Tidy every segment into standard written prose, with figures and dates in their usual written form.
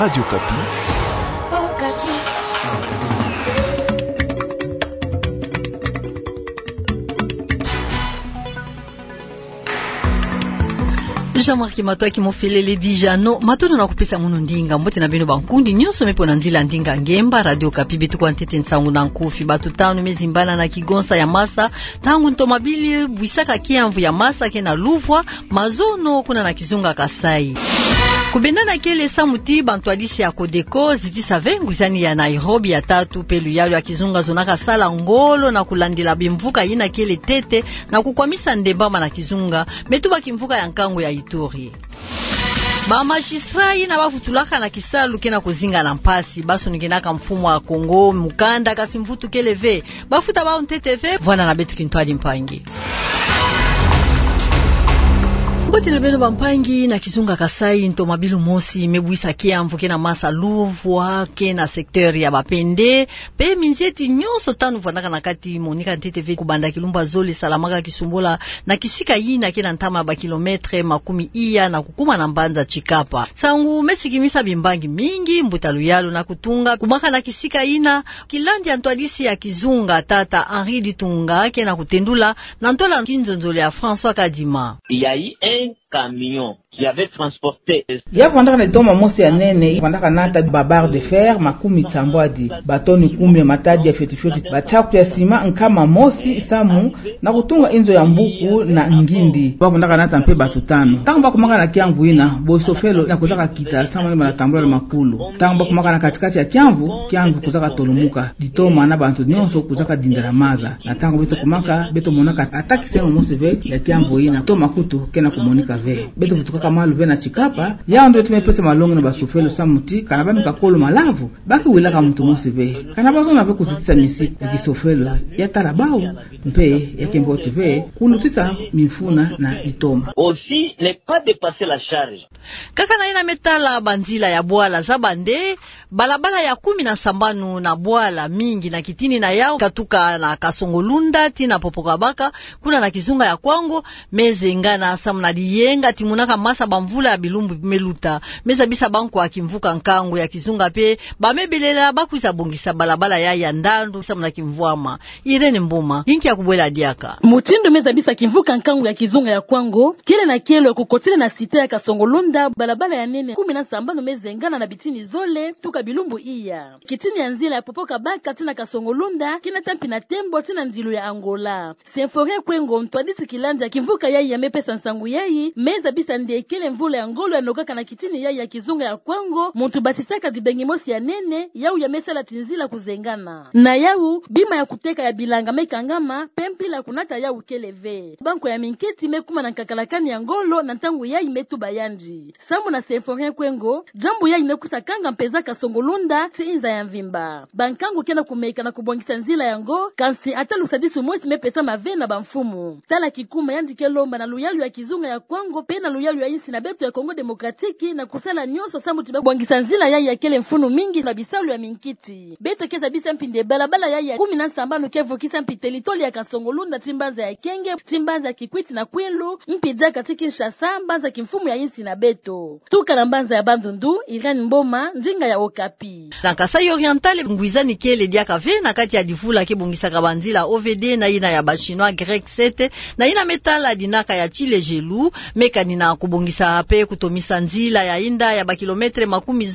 Radio Kapi. Jean-Marc Matoaki mofelele dijano matono na kupesa munu ndinga mbote na bino bankundi nyonso mepo na nzila ndinga ngemba Radio Kapi bitu kwa ntete nsangu na nkufi batu tanu mezimbana na kigonsa ya masa tangu ntomabili buisaka kiamvu ya masa kena luvwa mazono kuna na kizunga Kasai kubendana kele samuti bantu adisi ya Kodeko zitisa vengu zani ya Nairobi ya tatu pelu yalo ya kizunga zonaka sala ngolo na kulandila bimvuka ina kele tete na kukwamisa ndembama na kizunga metuba kimvuka ya nkango ya Ituri. Ba magistrat na bafutulaka na kisalu kena kuzinga na mpasi baso ningenaka mfumo wa Kongo mukanda kasimvutu keleve bafuta ba NTTV vwana na betu kintwali mpangi bote na beno bampangi na kizunga Kasai ntomabilu mosi mebuisa kiamvu kena masa luvwa kena sekteur ya bapende pe minzieti nyonso tanu vandaka na kati Monika NTTV kubanda kilumba zoli salamaka kisumbola na kisika yina kena ntama ba kilometre makumi iya na kukuma na mbanza Chikapa sangu mesikimisa bimbangi mingi mbutalu yalo na kutunga kumaka na kisika yina kilandi antwadisi ya kizunga tata Henri Ditunga kena kutendula na ntola kinzonzole ya François Kadima camion qui avait transporté ya vandaka na toma mosi ya nene vandaka nata babar de fer makumi tsambwadi batoni kumi matadi ya fetifeti bachaku ya sima nkama mosi samu na kutunga inzo ya mbuku na ngindi vandaka nata mpe batu tano tangu bakumaka na kiamvu ina bosofelo na kuzaka kita samu na tambula makulu tangu bakumaka na katikati ya kiamvu kuzaka tolumuka ditoma na bantu nyonso kuzaka dindara maza na tangu beto kumaka beto monaka ataki sengo mosi ve ya kiamvu ina to makutu kena kumonika ve beto kutuka kama luvena Chikapa ya ndo tumepesa malongo na basofelo samuti kana ba mikakolo malavu baki wilaka mtu mosive kana bazo na kusitisa misi ya kisofelo ya tarabao mpe ya Kembo TV kunutisa mifuna na itoma aussi ne pas dépasser la charge kaka na ina metala banzila ya bwala za bande balabala ya 17 na bwala mingi na kitini na yao katuka na Kasongolunda tina Popokabaka kuna na kizunga ya Kwango meze ngana samna diyenga timunaka masa bamvula ya bilumbu meluta meza bisa banko akimvuka nkango ya kizunga pe bamebelela bakuisa bongisa balabala ya ndandu samna kimvwama Irene Mbuma linki ya kubwela diaka mutindo meza bisa kimvuka nkango ya kizunga ya Kwango kile na kelo ya kukotile na site ya Kasongolunda balabala ya nene 17 meze ngana na bitini zole tuka bilumbu iya kitini ya nzila ya Popokabaka tina Kasongolunda kina tampi na tembo tina nzilu ya Angola Symphorien Kwengo mtwadisi kilanja kimvuka ya mepesa nsangu yai meza bisa ndiye kile mvula ya ngolo ya nokaka na kitini ya kizunga ya Kwango muntu basisaka dibengi mosi ya nene yau ya mesala tinzila kuzengana na yau bima ya kuteka ya bilanga mekangama pempila kunata yau keleve banko ya minketi mekuma na kakalakani ya ngolo na ntangu ya imetu bayanji samu na Symphorien Kwengo jambu ya imekusa kanga mpeza Kasongolunda tiinza ya mvimba bankangu kena kumeka na kubongisa nzila yango kansi atalu sadisu mosi mepesa mavena bamfumu tala kikuma yandike lomba na luyalu ya kizunga ya Kwango pena luyalu ya insi na betu ya Kongo Demokratiki na kusala nyonso samu tibabwangisa nzila ya kele mfunu mingi na bisalu ya minkiti beto keza bisa mpinde balabala ya 17 kevo kisa mpitelitoli ya Kasongolunda timbanza ya Kenge timbanza ya Kikwiti na Kwilu mpija katika Kinshasa mbanza kimfumu ya insi na beto tuka na mbanza ya Bandundu Irene Mboma njinga ya Okapi na Kasai Oriental ngwizani kele diaka ve na kati ya divula kebongisa kabanzila OVD na ina ya bachinois grec 7 na ina metala dinaka ya Chile Jelu mekani na kubongisa hape kutomisa nzila ya inda ya bakilometre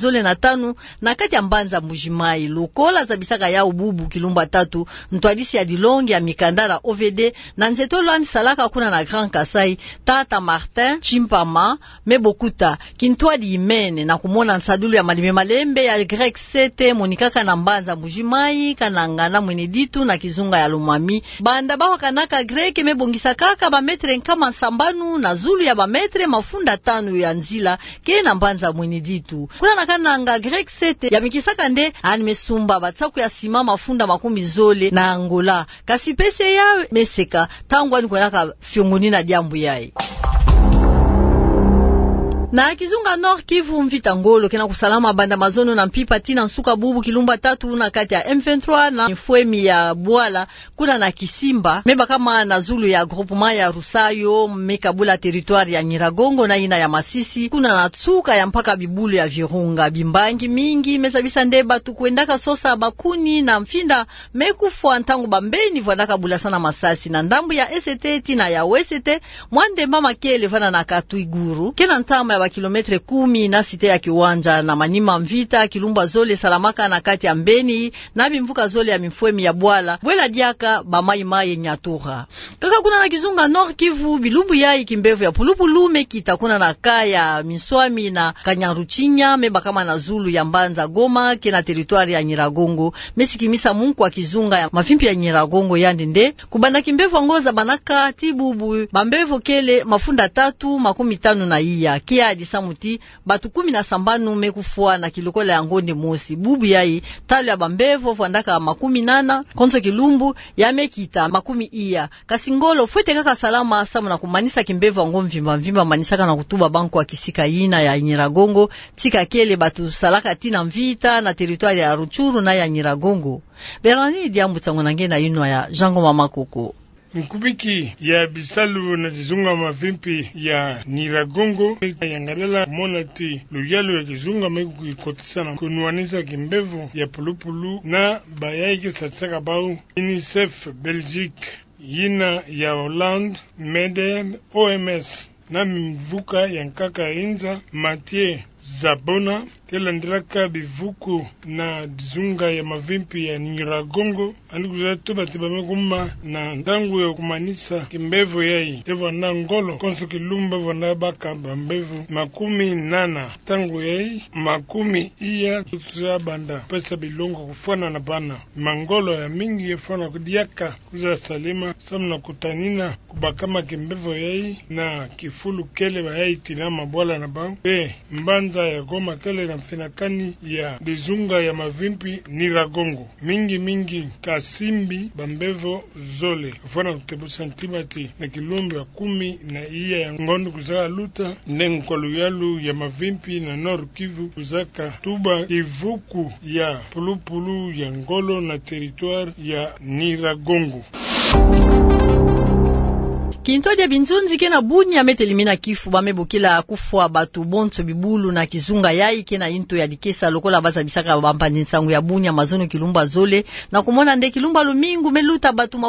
15 na kati ya mbanza Mbujimai lokola za bisaka ya ububu kilumba 3 ntwadisi ya dilongi ya mikandara OVD na nzetolo salaka kuna na Grand Kasai Tata Martin Chimpama mebokuta kintwadi imene na kumona nsadulu ya malime malembe ya grec 7 monikaka na mbanza Mbujimai kanangana mweneditu na kizunga ya Lumami banda bawa kanaka grec mebongisa kaka ba metre nkama sambanu na zulu ya ba metre mafunda 5 ya nzila kena mbanza mweneditu kuna nakananga grec 7 ya mikisaka nde animesumba batsaku ya sima mafunda 10 zole na Angola kasi pese ya meseka tangwa ni kwenaka fiongoni na diambu yae Na Kizunga Nord Kivu mvita ngolo kina kusalama banda mazono na mpipa tina nsuka bubu kilumba tatu na kati ya M23 na mfuemi ya Bwala kuna na Kisimba meba kama na Zulu ya groupement ya Rusayo mekabula territoire ya Nyiragongo na ina ya Masisi kuna na tsuka ya mpaka bibulu ya Virunga bimbangi mingi mesabisa ndeba tukwendaka sosa bakuni na mfinda mekufwa ntangu bambeni vwandaka bula sana Masasi na ndambu ya ST tina ya WST mwandemba makele vana na Katuiguru kena ntama ya kilometre 10 na site ya Kiwanja na Manima mvita Kilumba Zole Salamaka na kati ya Mbeni na bimvuka Zole ya mifwemi ya Bwala Bwela diaka bamayimaye Nyatura kaka kuna na Kizunga Nord Kivu bilumbu ya Kimbevu ya Pulupulu mekita kuna na kaya Miswami na Kanyaruchinya meba kama na Zulu ya Mbanza Goma kena territoire ya Nyiragongo mesikimisa mungu wa Kizunga ya mafimpi ya Nyiragongo yandinde kubanda Kimbevu ngoza banaka tibubu bambevu kele mafunda 350 na iya kia disamuti batu 17 mekufua na kilokola ya ngonde mosi bubu yai talo ya bambevu vwandaka 80 konzo kilumbu ya mekita 10 iya kasingolo fwete kaka salama samu na kumanisa Kimbevu ngomvimba manisaka na kutuba banko wa kisika ina ya Nyiragongo tika kele batu salaka tina mvita na territoire ya Ruchuru na ya Nyiragongo Berani diambu tsangonange na inwa ya Jango Mama Koko Mkubiki ya bisalu na Kizunga mavimpi ya Nyiragongo yangalela mona ti luyalo ya Kizunga meku kikotisa na kunuanisa Kimbevu ya Pulupulu na bayaiki satsaka bau UNICEF Belgique yina ya Hollande MEDER OMS na mvuka ya nkaka inza Mathieu Zabona telandelaka bivuku na Kizunga ya mavimpi ya Nyiragongo andikuzato batibame kuma na ndangu ya kumanisa Kimbevu yai evo na ngolo konso kilumba vona baka bambevu 80 tangu yai 10 iya kutuza banda pesa bilongo kufana na bana mangolo ya mingi yefana kudiaka kuza salima samna kutanina kubakama Kimbevu yai na kifulu kele bayai tinama Bwala na bau Mbanza ya Goma kele na mfinakani ya Kizunga ya mavimpi Nyiragongo mingi Kasimbi Bambevo Zole kufana kutebu santimati na kilumbi ya 10 na iya ya ngondo kuzaka luta ndengu kwa luyalu ya mavimpi na Nord Kivu kuzaka tuba ivuku ya Pulupulu ya Ngolo na territoire ya Nyiragongo. Kintodia binzunzi kena Bunia metelimina kifu bamebukila kufwa batu bonto bibulu na Kizunga yai kena into ya dikesa lokola baza bisaka bampani nsangu ya Bunia mazono Kilumba Zole na kumona nde Kilumba Lumingu meluta batu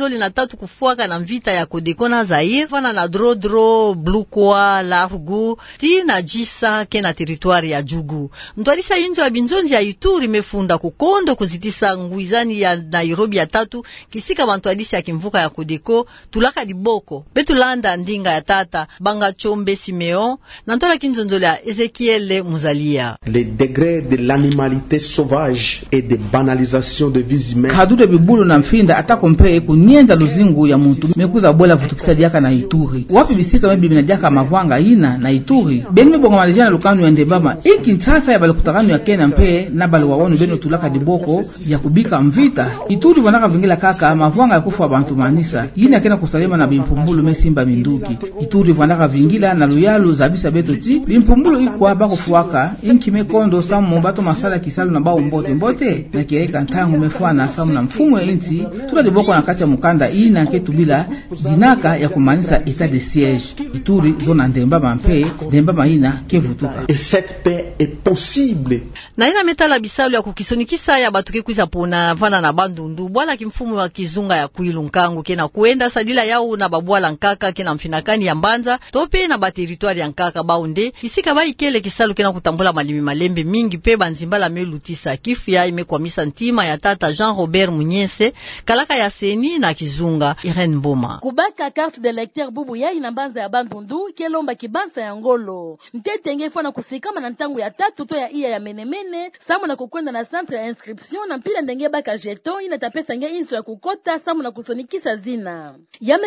13 kufuaka na mvita ya Kodekona Zaire fana na Drodro Blukwa Largu ti na Jisa kena territoire ya Jugu mtwalisa inzo ya binzunzi ya Ituri mefunda kukondo kuzitisa nguizani ya Nairobi ya 3 kisika bantwalisa ya kimvuka ya Kodeko tulaka diboko Betulanda ndinga ya tata Banga Chombe Simeon nantola kinzonzola Ezekiel Muzalia. Les degrés de l'animalité sauvage et de banalisation de vies humaines. Kadude bibulu na mfinda atakompe kunyenza luzingu ya muntu mekuza bola vutukisa diaka na Ituri. Wapi bisika mebi binadiaka mavwanga ina na Ituri. Beni bongo malijana lukanu ya Ndebama. Iki nsasa ya balikutakanu ya Kena mpe na balu wawonu beno tulaka diboko ya kubika mvita. Ituri wanaka vingila kaka mavwanga ya kufu wa bantu manisa. Yini ya kena kusalema na bimpumbulu mesimba minduki. Ituri wanaka vingila na luyalu zabisa beto ti. Bimpumbulu ikuwa bako fuwaka. Inki mekondo samu bato masala kisalu na bao mbote. Na kieka ntangu mefuwa na samu na mfumu ya inti. Tula diboko na kati ya mukanda ina ketubila dinaka ya kumanisa etat de siège. Ituri zona Ndembama mpe Ndembama ina kevutuka. Et cette paix est possible. Na ina metala bisalu ya kukisonikisa ya batuke kuiza pona vana na bandundu. Bwala kimfumu wa Kizunga ya Kuilu Nkangu kena kuenda sadila yao na babwala nkaka kena mfinakani ya Mbanza tope na bateritoire ya nkaka baunde isika bai kele kisalu kena kutambula malimi malembe mingi pe banzimbala melutisa kifu ya imekwamisa ntima ya tata Jean Robert Munyese kalaka ya Seni na Kizunga Irene Mboma kubaka carte de lecteur bubu ya ina Mbanza ya bandundu kelomba kibansa ya Ngolo mtetenge fana kusikama na ntangu ya 3 to ya iya ya menemene samu na kukwenda na centre ya inscription na mpila ndenge baka jeton ina tapesa nge inso ya kukota samu na kusonikisa zina yamesuka pana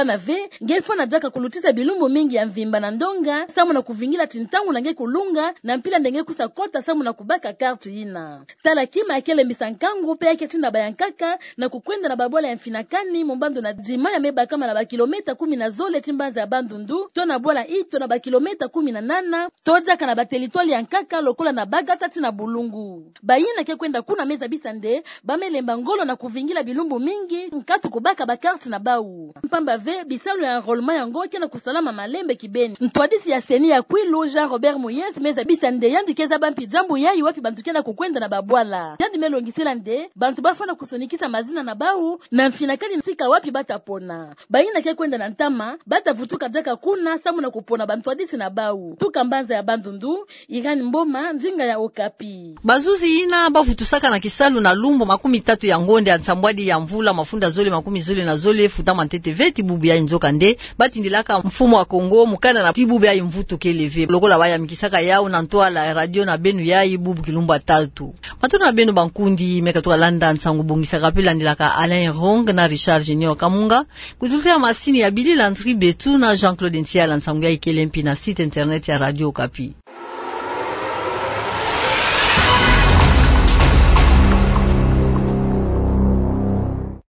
pana ve ngefo na daka kulutisa bilumbu mingi ya mvimba na ndonga samu na kuvingila tintangu na nge kulunga na mpila ndenge kusakota samu na kubaka karti ina tala kima akele misankangu pe yake tinda bayankaka na kukwenda na babola ya mfinakani mumbando na jima ya meba kama na bakilometa 10 na zole timbanza ya bandundu to na bola ito na bakilometa 18 toja kana batelitwali yankaka lokola na bagata tina bulungu bayina ke kwenda kuna meza bisande bamelemba ngolo na kuvingila bilumbu mingi nkatu kubaka bakarti na bau mpamba ve bisalo ya enrôlement yango kena kusalama malembe kibeni ntwadisi ya seni ya Kwilu Jean Robert Moyes meza bisande yandikeza bampi jambo yayi wapi bantu kena kukwenda na babwala yandi melongisela nde bantu bafana kusonikisa mazina na bau na mfinakani nsika wapi batapona bayina ke kwenda na ntama batavutuka daka kuna samu na kupona bantu adisi na bau tukambanza ya bandundu Irani Mboma njinga ya Okapi bazuzi ina bavutusaka na kisalu na lumbo 30 ya ngonde ya nsambwadi ya mvula mafunda zole 10 na zole futama ntete veti bubu ya nzoka nde batindilaka mfumo wa Kongo mukana na tibubu ya mvuto keleve lokola baya mikisaka yao na ntoa la radio na benu ya ibubu kilumba 3 matuna na benu bankundi mekatoka landa nsangu bongisa kapela ndilaka Alain Rong na Richard Junior Kamunga kutufia masini ya Billy Landry Betu na Jean-Claude Ntiala nsangu ya ikelempi na site internet ya Radio Okapi.